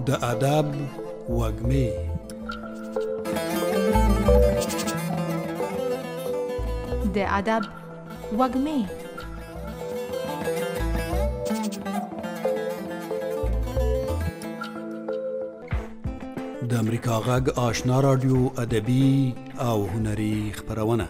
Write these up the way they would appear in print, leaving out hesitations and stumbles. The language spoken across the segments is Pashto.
د ادب وږمې د ادب وږمې د امریکا غږ آشنا رادیو ادبي او هنري خپرونه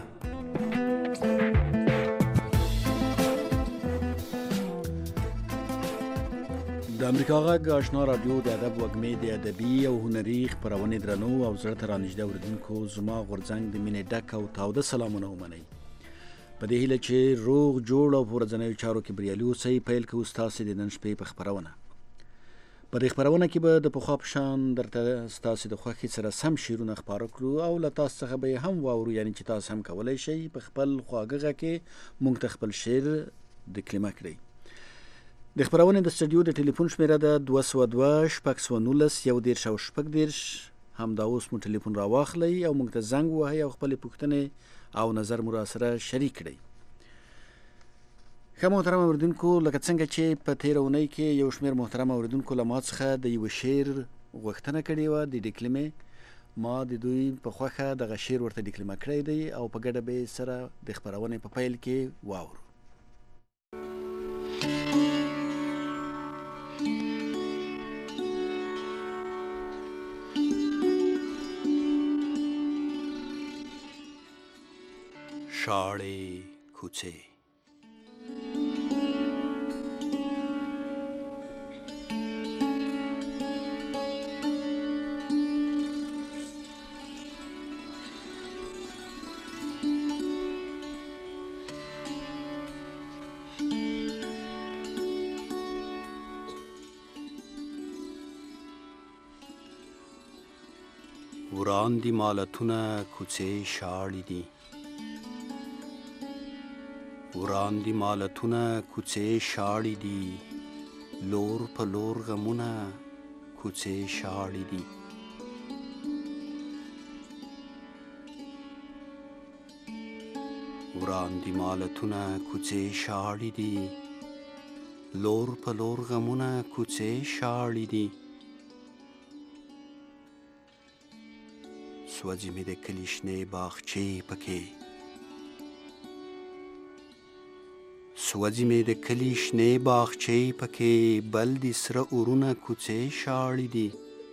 د امریکا غږ آشنا رادیو د ادب وږمې د ادبي او هنري خپرونې درنو او زړه ته رانږدې اورېدونکو زما غورځنګ د مینې ډک او تاوده سلامونه ومنئ. په دې هیله چې روغ جوړ او په ورځنیو چارو کې بریالي اوسئ، پیل کوو ستاسې د نن شپې په خپرونه. په دې خپرونه کې به د پخوا په شان درته ستاسې د خوښې سره سم شعرونه خپاره کړو او له تاسو څخه به یې هم واورو، یعنې چې تاسو هم کولی شئ په خپل خواږه غږ کې موږ ته خپل شعر ډکلیمه کړئ. د خپرونې د سټوډیو د ټلیفون شمیره ده 202 619 110 همدا اوس مو ټلیفون راواخلئ او موږ ته زنګ ووهئ او خپلې پوښتنې او نظر مو راسره شریک کړئ. ښه محترم اورېدونکو، لکه څنګه چې په تېره اونۍ کې یو شمېر محترم اورېدونکو له ما څخه د یوه شعر غوښتنه کړې وه د ډکلیمې. ما د دوی په خوښه دغه شعر ورته ډکلیمه کړی دی او په ګډه به یې سره د خپرونې په پیل کې واورو. شاړې کوڅې وړاندې مالتونه کوڅې شاړې دي، وړاندې مالتونه کوڅې شاړې دي، لور په لور غمونه کوڅې شاړې دي. وړاندې مالتونه کوڅې شاړې دي، لور په لور غمونه کوڅې شاړې دي. سوځي مې د کلي شنې باغچې پکې، سوځي مې د کلي شنې باغچې پکې، بل د سره اورونه کوڅې شاړې دي.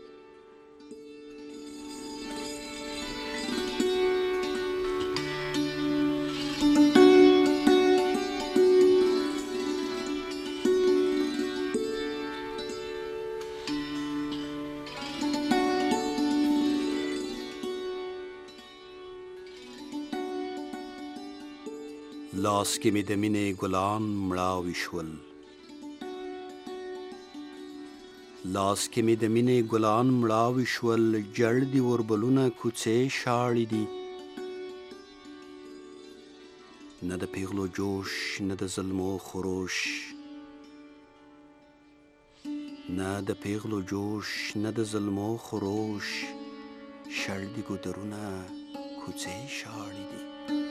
لاس کې مې د مینې ګلان مړاوي شول، لاس کې مې د مینې ګلان مړاوي شول، جړ دي وربلونه کوڅې شاړې دي. نه د پیغلو جوش، نه د ظلمو خروش، نه د پیغلو جوش، نه د ظلمو خروش، شړ دي ګودرونه کوڅې شاړې دي.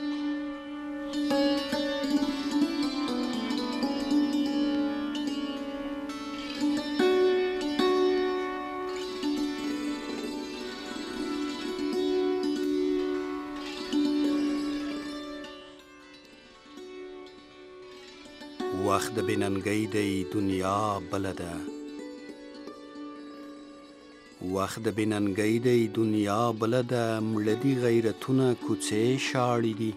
وخت د بننګۍ دی دنیا بله ده، وخت د بننګۍ دی دنیا بله ده، مړه دي غیرتونه کوڅې شاړې دي.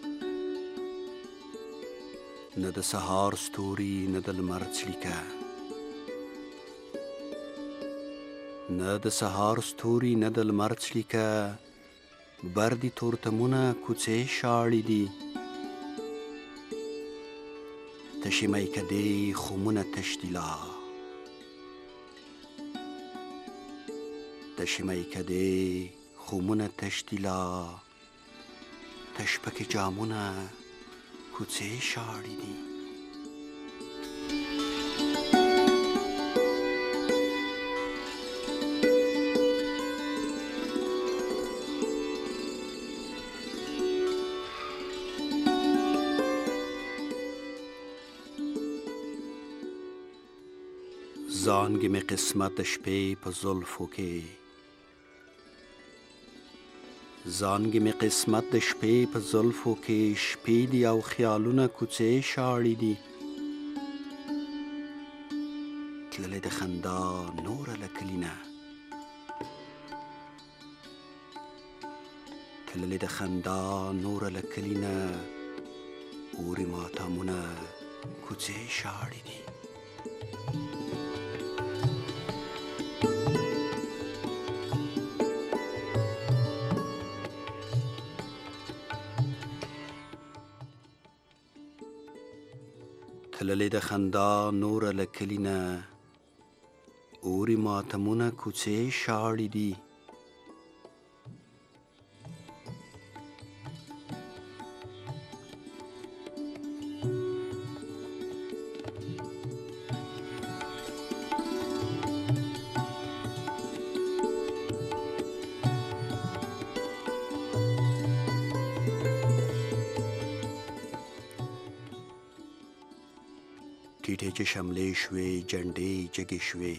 نه د سهار ستوري، نه د لمر څلیکه، نه د سهار ستوري، نه د لمر څلیکه، بر دي تورتمونه کوڅې شاړې دي. تشې میکدې خمونه تش دي لا، تشې میکدې خمونه تش دي لا، تش پکې جامونه کوڅې شاړې دي. زانگ می قسمت شپې په زلفو کې زانگ می قسمت د شپې په زلفو کې شپې دی او خیالونه کوڅې شاړې دي تللې د خندا نور لکلینه تللې د خندا نور لکلینه اوري ماتمونه کوڅې شاړې دي تللې د خندا نور لکلینه اوري ماتمونه کوڅې شاړې دي ټیټې چې شملې شوې جنډې جګې شوې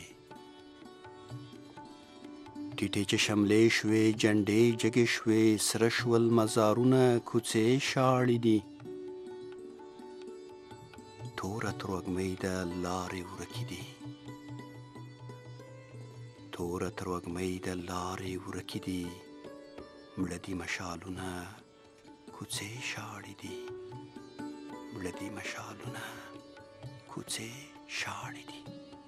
ټیټې چې شملې شوې جنډې جګې شوې سره شول مزارونه کوڅې شاړې دي توره تروږمۍ ده لارې ورکې دي توره تروږمۍ ده لارې ورکې دي مړه دي مشالونه کوڅې شاړې دي مړه دي مشالونه کوڅې شاړې دي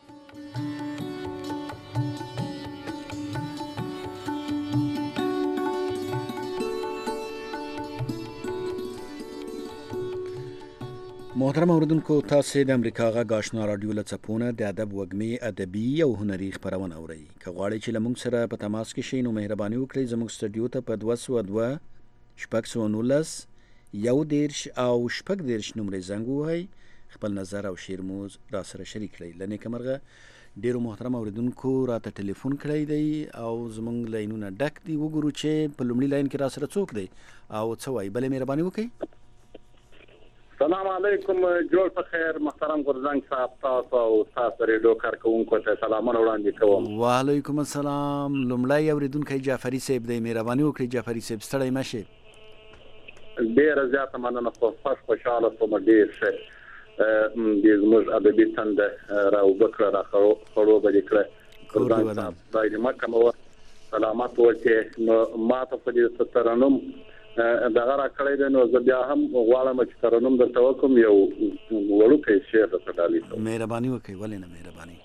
محترم اوریدونکو تاسو د امریکا غږ آشنا رادیو له څپونه د ادب وږمې ادبي او هنري خپرونه اورئ که غواړئ چې له موږ سره په تماس کې شئ نو مهرباني وکړئ زموږ سټوډیو ته په 202 619 1 او 6 نمرې زنګ ووهئ خپل نظر او شعر مو را سره شریک کړئ لنیکه مرغه ډیرو محترم اوریدونکو راته ټلیفون کړی دی او زموږ لاینونه ډک دي وګورو چې په لومړي لاین کې را سره څوک دی او څه وایي بلې مهرباني وکړئ سلام علیکم جوړ په خیر محترم غورځنګ صاحب تاسو او تاسو ریډیو کارکونکو ته سلامونه وړاندې کوم وعلیکم السلام لومړی اوریدونکی جعفري صاحب دی مهرباني وکړئ جعفري صاحب ستړی مشه ډیر زیاته مننه خوشاله کوم ډیر ښه د زموږ ادبي تند راو بکره را خړو به کړه غورځنګ صاحب دای مکه مو سلامات ورته ما ته په دې ترنم دغه را کړی دی نو زه بیا هم غواړم چې ترنم درته وکړم یو وړوکی شعر درته ډالۍ کوم مهرباني وکړئ ولې نه مهرباني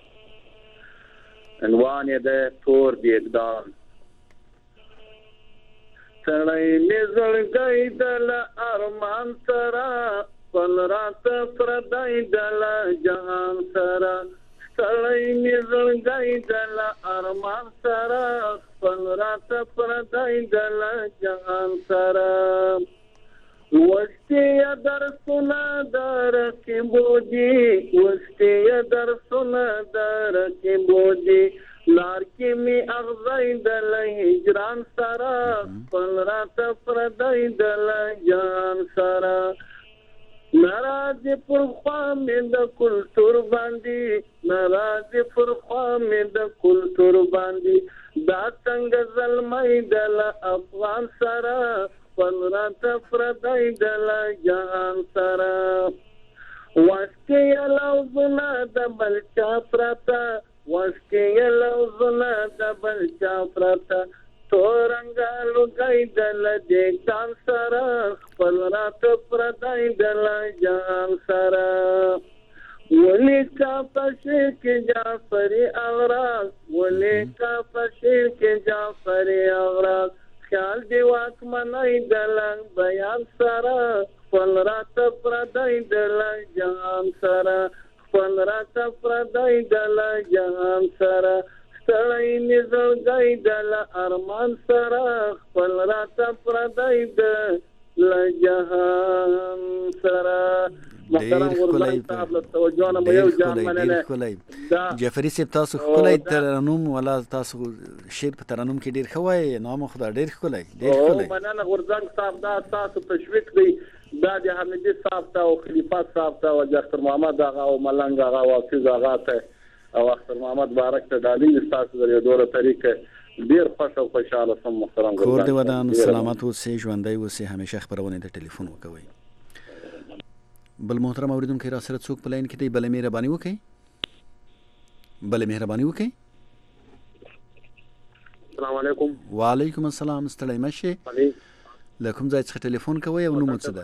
عنوان یې دی تور دیګدان سړی مې زړګی د له ارمان سره خپل راته پردی د له جهان سره سړی مې زړګی د له ارمان سره خپل راته پردی د له جهان سره وستی درسونه درکې بودي وستی درسونه درکې بودي لار کې می اغزای د له هجران سره خپل راته پردی د له جهان سره ناراض پر خوا مې د کلتور باندې ناراض پر خوا مې د کلتور باندې دا څنګه ظلمای د افغان سره خپل راته پردی د جهان سره واسکې لوزونه د بلچا پرته واسکې لوزونه د بلچا پرته تورنګا لګای د دیګدان سره خپل راته پردی د جهان سره ولیکا پشیر کې جعفری اغراض ولیکا پشیر کې جعفری اغراض خیال دی واکمنای د بیان سره خپل راته پردی د جهان سره خپل راته پردی د جهان سره سړی مې زړګی د له ارمان سره خپل راته پردی د جهان سره محترم غورځنګ صاحب له توجه نه یو جان مننه جعفري صاحب تاسو خپل ترنم ولا تاسو شعر په ترنم کې ډیر خوای نام خدا ډیر خپل مننه غورځنګ صاحب دا تاسو تشویق دی دا د حمیدي صاحب ته او خلیفہ صاحب ته او ډاکټر محمد آغا او ملنګ آغا او حافظ آغا ته او اختر محمد بارک ته دالین تاسو د یو دوره طریقه ډیر خوښ او خوشاله سم محترم کور دې ودان سلامت اوسئ ژوندی اوسئ همیشه خبرونه ته ټلیفون وکوئ بل محترم اوریدونکو را سره څوک په لاین کې دی بل مهرباني وکړئ السلام علیکم وعلیکم السلام ستړی مشه له کوم ځای څخه ټلیفون کوئ او نوم څه ده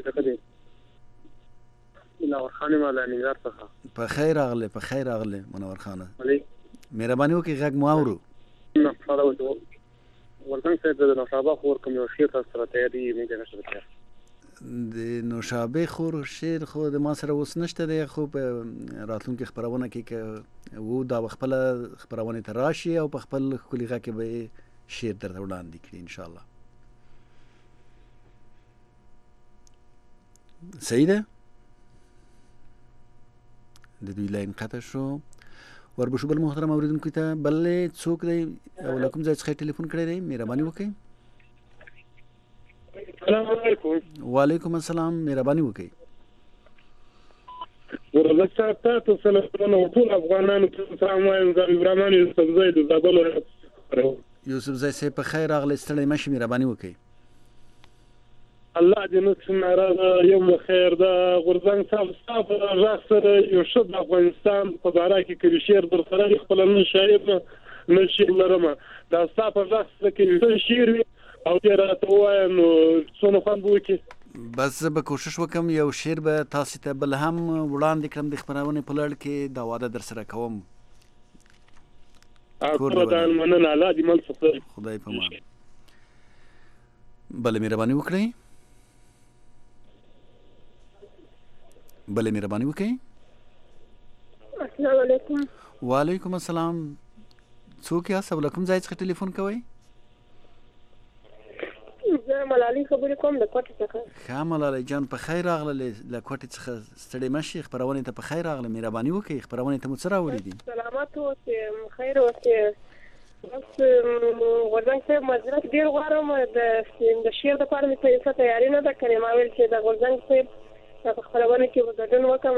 منور خان مالا نګار څخه په خیر راغله منور خان مهرباني وکړئ غږ مو اورو ورته څه د نوشابه خور کوم یو شی تاسو سره تیاری نه دی نشته د نوشابه خور شیر خو د ما سره اوس نشته دی خو په راتلونکي خبرونه کې وو دا خپل خبرونه ته راشي او په خپل کلیغه کې به شیر درته وړاندې کړي ان شاء الله صحیح ده د دوی لاین قطع شو وربشو بل محترم اوریدونکو ته بل څوک دی او لکم ځای څخه ټلیفون کړی دی مهرباني وکړئ السلام علیکم وعلیکم السلام مهرباني وکړئ ورته تاسو سلامونه ټول افغانانو ته سلام وایم زه ابراهیم یوسف زید زابل یوسف زید سه په خیر راغلی ستړی مشه مهرباني وکړئ الله دې نو څنګه یو خیر دا غورځنګ صاحب راځ سره یو شو د افغانستان په اړه کې کوي شعر در سره خپل نن شاعر نشي لرمه دا صاحب راځ سره کې شعر او دې راته وایم نو څونه خوان بو کې بس به کوشش وکم یو شعر به تاسو ته بل هم وړاندې کړم د خبرونه په لړ کې دا واده در سره کوم اکبردان مننه الله دې مل څخه خدای په امان بل مهرباني وکړئ بله مهرباني وکړئ السلام علیکم وعلیکم السلام څوک یاست او له کوم ځای څخه ټلیفون کوئ زه ملالۍ خبرې کوم د کوټې څخه ښه ملالۍ جان په خیر راغله له کوټې څخه ستړی مشي خبرونې ته په خیر راغله مهرباني وکړئ خبرونې ته مو څه راوړي دي سلامت اوسئ خیر اوسئ بس غورځنګ صاحب معذرت ډېر غواړم د شعر دپاره مې څه تیاري نه ده کړې ما ویل چې د غورځنګ صاحب په خبرونه کې به ګډون وکړم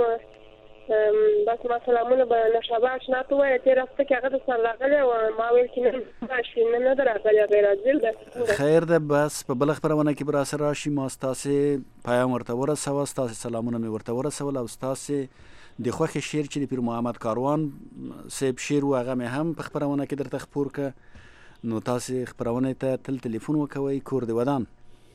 بس ما سلامونه به نشابه اشنا ته ووایه تېره هفته کې هغه د سره راغلی او ما ویل چې نن راشي نه ده راغلی هغې راځي خیر ده بس په بله خپرونه کې به راسره راشي ما ستاسې پیام ورته ورسوه ستاسې سلامونه مې ورته ورسول او ستاسې د خوښې شعر چې د پیر محمد کاروان صاحب شعر و هغه مې هم په خپرونه کې درته خپور که نو تاسې خپرونې ته تل ټلیفون وکوئ کور د ودان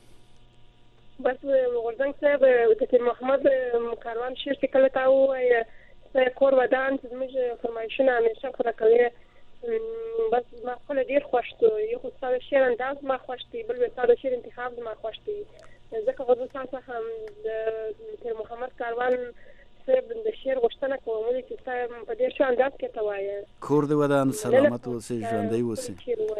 بس غورځنګ صاحب د پیر محمد کاروان شعر چې کله تا ووایه ستا کور ودان چې زموږ فرمایشونه همیشه پوره کوې بس زما خپله ډېر خوښ دی یو خو ستا د شعر انداز زما خوښ دی بل بیا ستا د شعر انتخاب زما خوښ دی ځکه خو زه ستا څخه د پیر محمد کاروان صاحب د شعر غوښتنه کوم ولې چې ستا په ډېر ښه انداز کې ته وایې کور د ودان سلامت اوسئ ژوندی اوسئ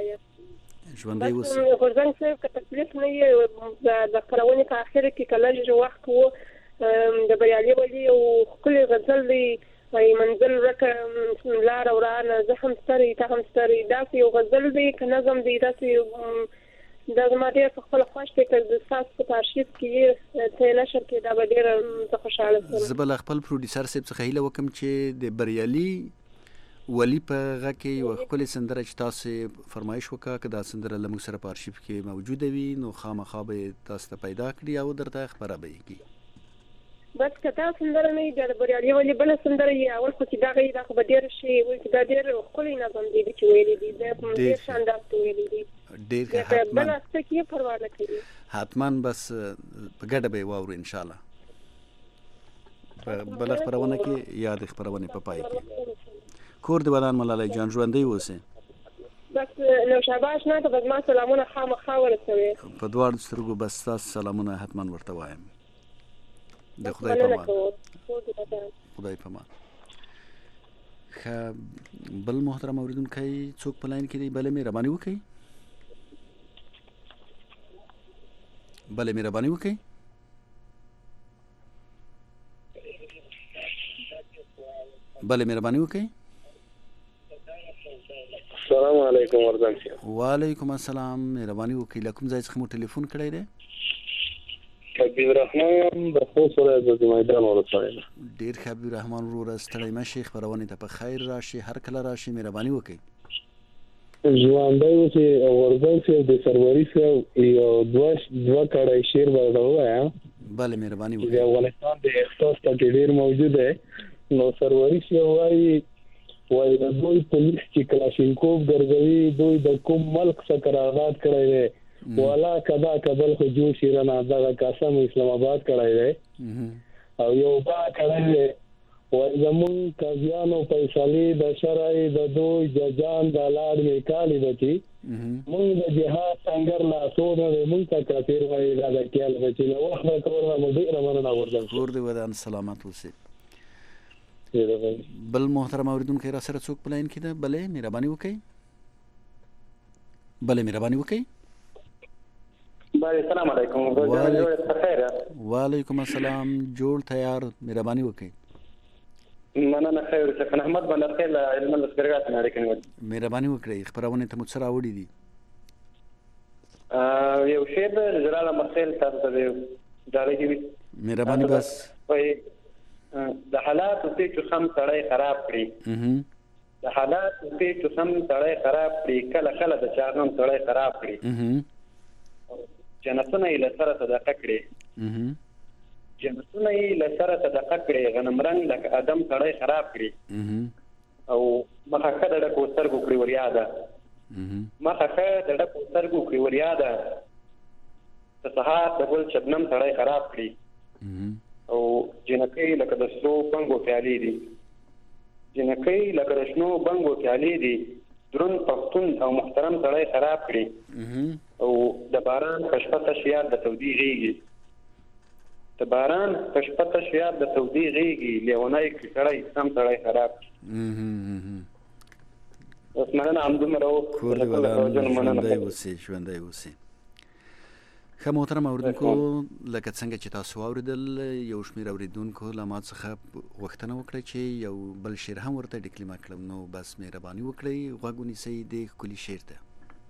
ژوندی اوسئ غورځنګ صاحب که تکلیف نه وي د خپرونې په اخره کې که لږ وخت و د بریالي ولي یو ښکلی غزل دی منزل ورکه لاره ورانه زه هم سترې ته هم سترې داسې یو غزل دی که نظم دی داسې دا زما ډېر په خپله خوښ دی که د ستاسو په ارشیف کې یې ته یې نشر کړې دا به ډېره زه خوشحاله شم زه به له خپل پروډیوسر صاحب څخه هیله وکړم چې د بریالي ولی په غږ کې یوه ښکلې سندره چې تاسو فرمایش وکړه که دا سندره له موږ سره په ارشیف کې موجوده وي نو خامخا به یې تاسو ته پیدا کړي او درته خپره به یې کړي بس که دا سندره نه وي بیا د بریالي ولي بله سندره وي اول خو چې دغه وي دا خو به ډېر ښه وي چې دا ډېر ښکلی نظم دی چې ویلی دی دا ډېر ښه انداز ته ویلی دی ډېر ښه بله هفته کې یې پروا نه کوي حتما بس په ګډه به یې واورو انشاءالله په بله خپرونه کې یا د خپرونې په پای کې کور د ودان ملالۍ جان ژوندی اوسئ بس نوشابه اشنا ته به زما سلامونه خامخا ورسوې په دواړو سترګو بس ستاسو سلامونه حتما ورته وایم د خدای په امان خدای په امان ښه بل محترم اورېدونکی څوک په لاین کې دی بله مهرباني وکړئ بله مهرباني وکړئ بله مهرباني وکړئ السلام علیکم ورځم وعلیکم السلام مهرباني وکړئ له کوم ځای څخه مو ټلیفون کړی دی حبیب الرحمن د خوست ولایت د میدان ولسوالۍ. ډیر ښه حبیب الرحمن وروره، ستړی مشې، خپرونې ته په خیر راشي، هر کله راشي، مهرباني وکړئ. ژوندی اوسې او غورځنګ صاحب د سروري صاحب یو دوه کړی شعر به درته ووایم. بله مهرباني د وکړئ. افغانستان د احساس پکې ډېر موجود دی. نو سروري صاحب وایي د دوی پولیس چې کلاشینکوف ګرځوي دوی د کوم ملک څخه قرارداد کړی دی والا کدا کبل خو جو شیرانه دغه قسم اسلام آباد کړی دی او یو با کړی دی وایي زمون قاضیانو فیصلې د شرعي د دوی ججان د لاړ میکالي بچي مونږ د جهاد څنګه لاسونه مونږ ته کافر وایي دا د کېل بچي نو وخت کورونه مو ډېر مننه ورته کور دې ودان سلامت اوسئ. بل محترم اوریدونکو را سره څوک په لاین کې ده؟ بله مهرباني وکړئ. بله مهرباني وکړئ. السلام علیکم. وعلیکم السلام. جوړ تیار، مهرباني وکړئ. مننه خیر څه احمد بندر خیل علم لسګرګات نه لیکنه. مهرباني وکړئ. خبرونه ته مو څه راوړي دي؟ یو شی د جلال مسائل تاسو ته جاري کی مهرباني بس د حالات چې خم سړی خراب کړي د حالات چې خم سړی خراب کړي کله کله د چارنم سړی خراب کړي جنتونه یې لسره صدقه کړي جنتونه یې لسره صدقه کړي غنم رنگ لکه ادم سړی خراب کړي او مخه کده د کوسترګو کړی وریاده مخه کده د کوسترګو کړی وریاده ته سهار د ګل شبنم سړی خراب کړي او جنکې لکه د سلو بنګو پیالې دي جنکې لکه د شنو بنګو پیالې دي درون پښتون او محترم سړی خراب کړي او د باران په شپه تش یاد د تودي غېږي د باران په شپه تش یاد د تودي غېږي لیونی سړی سم سړی خراب کړي. اوس مننه همدومره کور دې ودان، ژوندی اوسئ، ژوندی اوسئ. ښه محترم اوریدونکو، لکه څنګه چې تاسو واورېدل یو شمېر اوریدونکو له ما څخه غوښتنه وکړه چې یو بل شعر هم ورته ډیکلیمه کړم، نو بس مهرباني وکړئ غوږ ونیسئ د ښکلي شعر ته.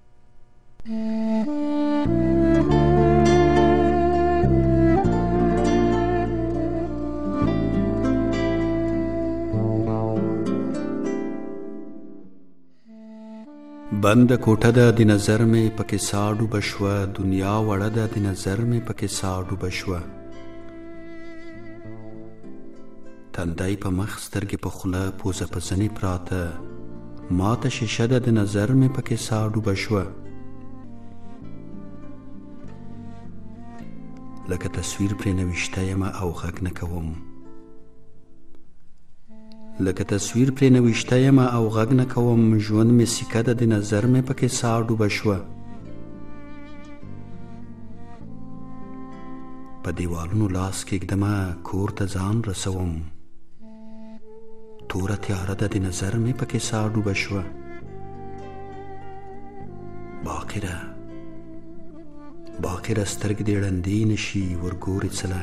بند کوټه ده د نظر مې پکې سا ډوبه شوه، دنیا وړه ده د نظر مې پکې سا ډوبه شوه، تندی په مخ سترګې په خوله پوزه په ځنې پراته، ماته شیشه ده د نظر مې پکې سا ډوبه شوه، لکه تصویر پرې نوشته یمه او غږ نه کوم، لکه تصویر پرې نوشته یم او غږ نه کوم، ژوند مې سیکه ده د نظر مې پکې سا ډوبه شوه، په دیوالونو لاس کېږدمه کور ته ځان رسوم، توره تیاره ده د نظر مې پکې سا ډوبه شوه، باقره سترګې دې ړندې نشي ورګورې څله،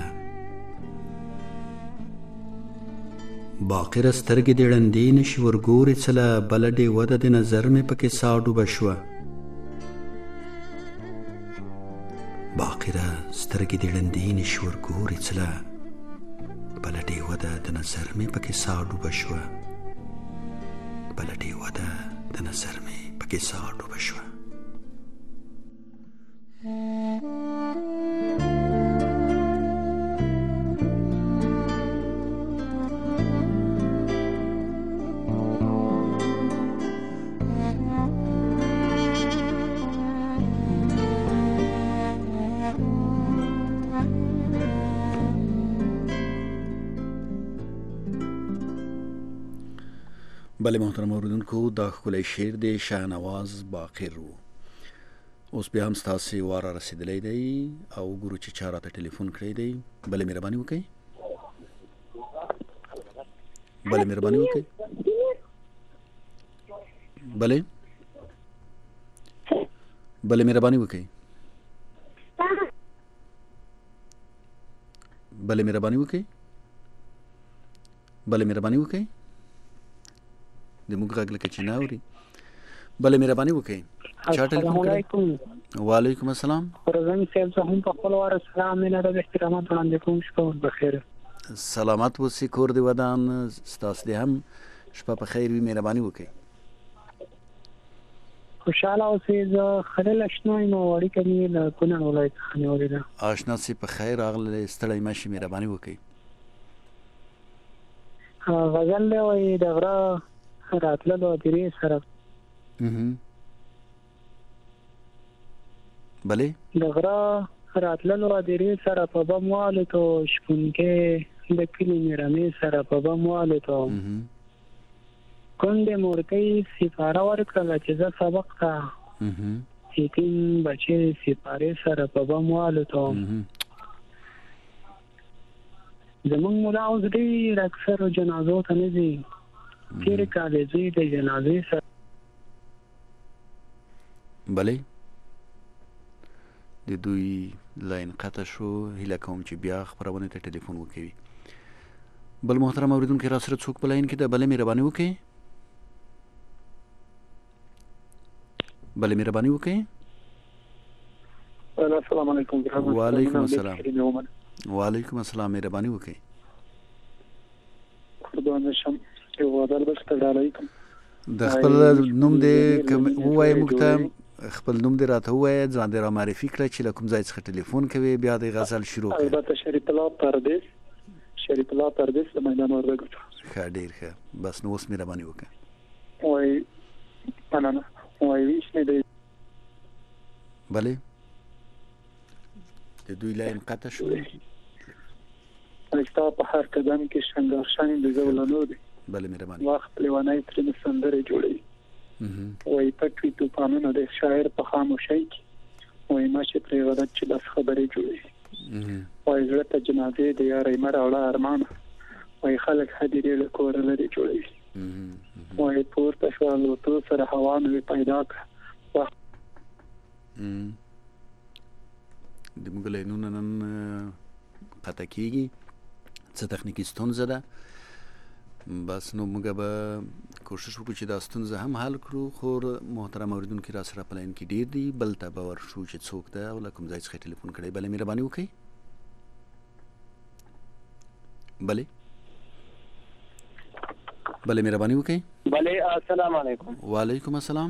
باقره سترګې دې ړندې نشي ورګورې څله، بله ډیوه ده د نظر مې پکې سا ډوبه شوه، باقره سترګې دې ړندې نشي ورګورې څله، بله ډیوه ده د نظر مې پکې سا ډوبه شوه، بله ډیوه ده د نظر مې پکې سا ډوبه شوه. بله محترم اوریدونکو، دا ښکلی شعر دی شاهنواز باقر و. اوس بیا هم ستاسې وار رسېدلی دی او ګورو چې چا راته ټلیفون کړی دی. بله مهرباني وکړئ. بله مهرباني وکړئ. بله مهرباني وکړئ. بله مهرباني وکړئ. بله مهرباني وکړئ. د موږ غږ لکه چې نه اوري. بله مهرباني وکړئ. چا ټلیفون کړی؟ وعلیکم السلام. ورځنی صاحب زه هم په خپل واره سلام نه د احترامات وړاندې کوم. شپه بخیر. سلامت اوسئ. کور دې ودان. ستاسو دې هم شپه په خیر وي. مهرباني وکړئ. خوشاله اوسئ. زه خلیل اشنا یم او اړیکه مې له کونړ ولایت څخه نیولې ده. اشنا صاحب په خیر راغلی. ستړی مه شئ. مهرباني وکړئ. غزل دی وایي د غره راتللو درې سره بلې د غره راتللو درې سره په بم والوتو شپونکې د کلي مې رمې سره په بم والوتو کونډې مورکۍ سپاره ورکړله چې زه سبق ته یتیم بچی سپارې سره په بم والوتو زمونږ ملا اوس ډېر اکثرو جنازو ته نه ځي. تېرې کالې زوی د جنازې سره بلې د دوی لاین قطع شو. هیله کوم چې بیا خپرونې ته ټلیفون وکوي. بل محترم اوریدونکي را سره څوک په لاین کې ده؟ بلې مهرباني وکړئ. بلې مهرباني وکړئ. السلام علیکم. وعلیکم السلام. وعلیکم السلام. مهرباني وکړئ. قربان شم. یو وادل بس تړلای کوم. د خپل نوم دې ووایي موږ ته. خپل نوم دې راته ووایه. ځان دې را معرفي کړه چې له کوم ځای څخه ټلیفون کوي. بیا دې غزل شروع کړه. البته شریف الله پردیس د میدان وردګو. ښه ډېر ښه. بس نو اوس مهرباني وکړه. وای مننه. وای ویش نه دی. بلې د دوی لاین قطع شو. ستا په هر قدم کې شنګار شنګ د زولانو دی. بلې مهرباني. وخت لیوانای ترې سندرې جوړي. وای پټوي توپانونه د شاعر په خاموشۍ کې. وای ماشه پرې ورته چې بس خبرې جوړي. وای زړه ته جنازې د یارې مر اوله ارمان. وای خلک هدیرې له کور لري جوړي. وای پورته شو نو تو سره هوا نو پیدا کړ. د موږ لاینونه نن قطع کېږي. څه تخنیکي ستونزه ده. بس نو موږ به کوشش وکړو چې دا ستونزه هم حل کړو. خو محترم اوریدونکي را سره په لاین کې ډېر دي. بل ته به ورشو چې څوک ده او له کوم ځای څخه ټلیفون کړی. بلې مهرباني وکړئ. بلې مهرباني وکړئ. بلې السلام علیکم. وعلیکم السلام.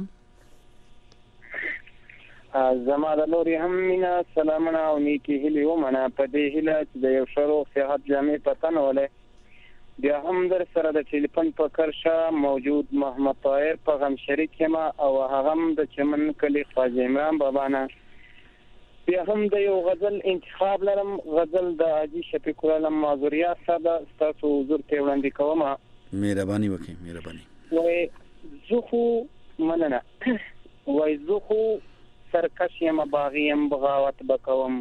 زما د لوري هم مینا سلامونه او نیکی هیلې ومنه. په دې هیله چې د یو شروع صحت جامع پتن ولې بیا هم در سره د ټلیفون په کرشه موجود محمد طاهر په غم شریک یم او هغه هم د چمن کلی خواجه عمران بابا نه. بیا هم د یو غزل انتخاب لرم. غزل د حاجي شفیق الله معذوریات صاحب ستاسو حضور ته وړاندې کوم. مهرباني وکړئ. مهرباني. وای زه خو مننه. وای زه خو سرکش یم باغی یم بغاوت بکوم.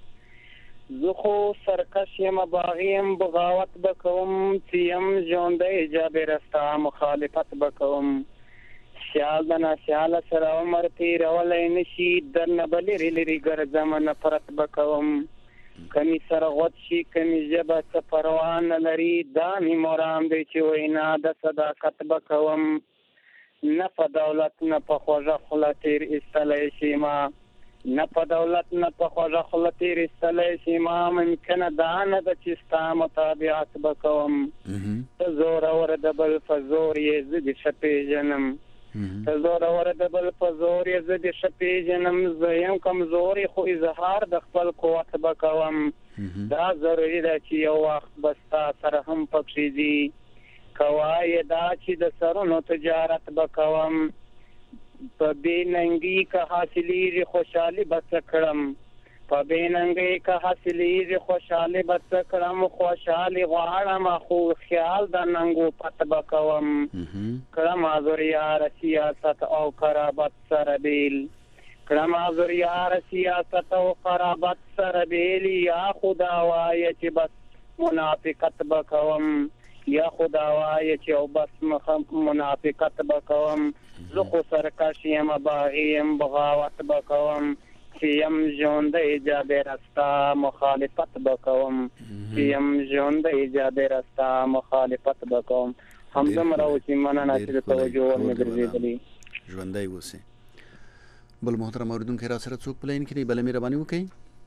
زه خو سرکش یم باغی یم بغاوت بکوم. چې یم ژوندی جابر ستا مخالفت بکوم. سیال د ناسیاله سره عمر تېرولی نشي. درنه به لرې لرې ګرځم نفرت بکوم. کمی سره غوت شي کمی ژبه څه پروا نه لري. دا مې مرام دی چې وینا د صداقت بکوم. نه په دولت نه په خوږه خوله تېر ایستلی شي ما. نه په دولت نه په خوږه خوله تېر ایستلی شي ما. ممکنه دا نه ده چې ستا مطابعت بکوم. ته زورور د بل په زور یې زه دې ښه پېژنم. ته زورور د بل په زور یې زه دې ښه پېژنم. زه یم کمزوري خو اظهار د خپل قوت بکوم. دا ضروري ده چې یو وخت به ستا سره هم پکښې ځي. کوای دا چې د سرونو تجارت بکوم. په بې ننګي که حاصلېږي خوشحالي به څه کړم. په بې ننګۍ که حاصلېږي خوشحالي به څه کړم. خوشحالي غواړم خو خیال د ننګو پت بکوم. کړم حضور یار سیاست او قرابت سره بیل. کړم حضور یار سیاست او قرابت سره بیل. یا خدا وایه چې بس منافقت بکوم. یا خدا وایه چې او بس منافقت بکوم. زه خو سرکش یم باغی یم بغاوت بکوم. چې یم ژوندی جابر ستا مخالفت بکوم. چې یم ژوندی جابر ستا مخالفت بکوم. همدومره و چې مننه چې د توجه ور مې ګرځېدلي. ژوندی اوسئ. بل محترم اوریدونکو را سره څوک پلاین کړي بل مهرباني وکړئ.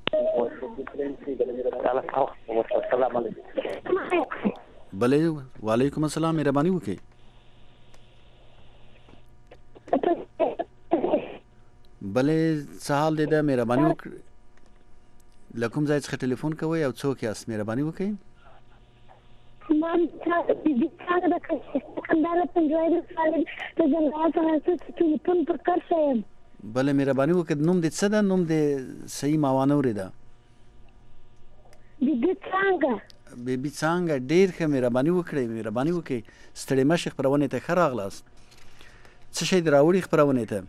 السلام علیکم. بله وعلیکم السلام مهرباني وکړئ. بله څه حال دی ده مهرباني وکړئ. له کوم ځای څخه ټلیفون کوئ او څوک یاست مهرباني وکړئ. من څنګه د کندهار پنځوي د خالد د جنرال څخه ټلیفون پر کار شوم. بله مهرباني وکړئ. نوم دې څه ده؟ نوم دې صحیح ما وانه اورېده. بیبي څنګه؟ بیبي څنګه؟ ډېر ښه مهرباني وکړئ. مهرباني وکړئ ستړي مه شئ خپرونې ته ښه راغلاست. څه شی دې راوړي خپرونې ته؟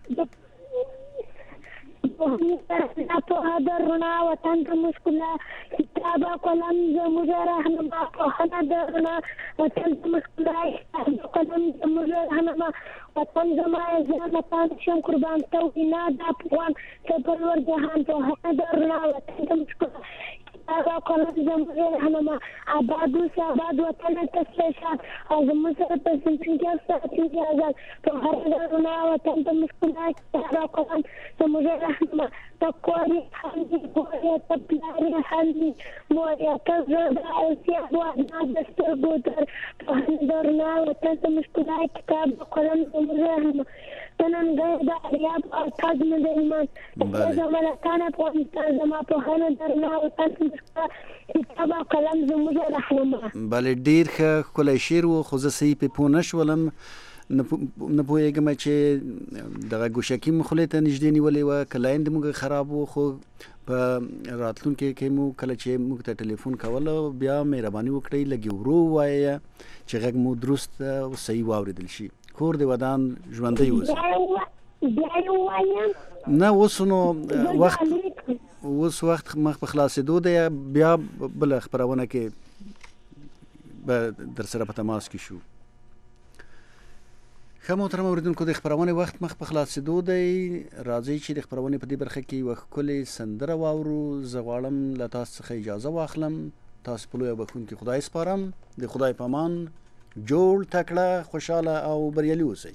پوهه رڼا وطن ته مشکله کتاب قلم زموږ رهنما پوهنه د رڼا وطن ته مشکله کتاب قلم زموږ رهنما وطن زما عزت پان شم قربان تو وینا د افغان ته پرور جهان پوهنه د رڼا وطن ته مشکله کتاب قلم زموږ رهنما آباد آباد وطن ته شان او زموږ سره په سنتیا ساتي آزاد پوهنه د رڼا وطن ته مشکله کتاب قلم زموږ رهنما تقواري حالي بويا تبلاري حالي مويا كذا أوسيا واحد دستور بودر فهندرنا وتنسى مشكلة كتاب قلم مراهمة أنا نقول رياض أركاد من الإيمان إذا ما كانت وإنتاز ما فهندرنا وتنسى مشكلة كتاب قلم مراهمة. بله ډیر ښه ښکلی شعر و خو زه صحیح پې پوه نه شولم. نه پوهېږم چې دغه ګوشکي مو خولې ته نږدې نیولې وه که لاین د موږ خراب و خو په راتلونکي کې مو کله چې موږ ته ټلیفون کوله بیا مهرباني وکړئ لږ ورو ووایه چې غږ مو درست او صحیح واورېدل شي. کور د ودان ژوندی اوسه. نه اوس نو وخت مخ په خلاصېدو دی بیا بله خپرونه کې به در سره په تماس کې شو. ښه محترم اورېدونکو د خپرونې وخت مخ په خلاصېدو دی. راځئ چې د خپرونې په دې برخه کې یوه ښکلې سندره واورو. زه غواړم له تاسو څخه اجازه واخلم. تاسو په لوی او بښونکي خدای سپارم. د خدای په امان. جوړ تکړه خوشحاله او بریالي اوسئ.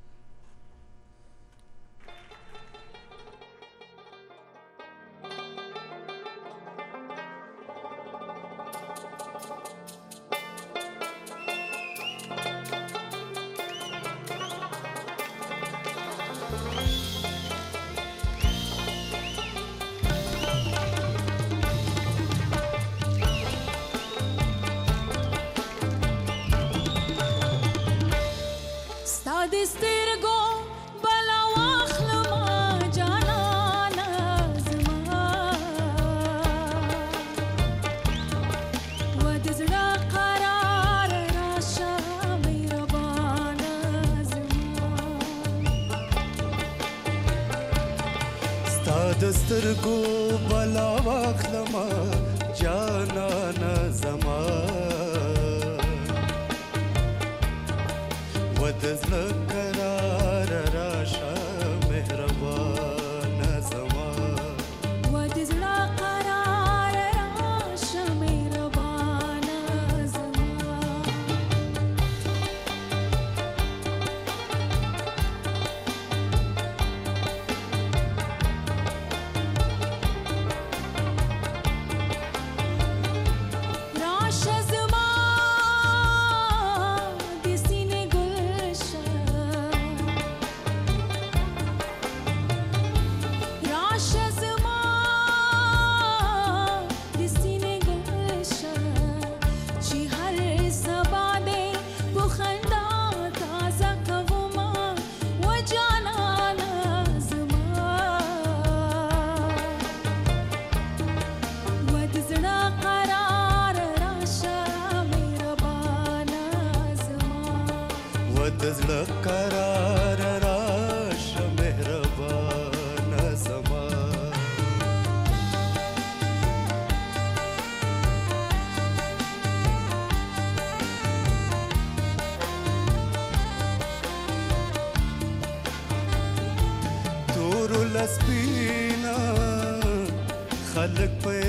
دسترګو بلا واخلما جانانا زما ودزل قرار راشا مهربان زما ودزل قرار راشا مهربان زما دزړه قرار راشه مهربان زما تور لسبینا خلق په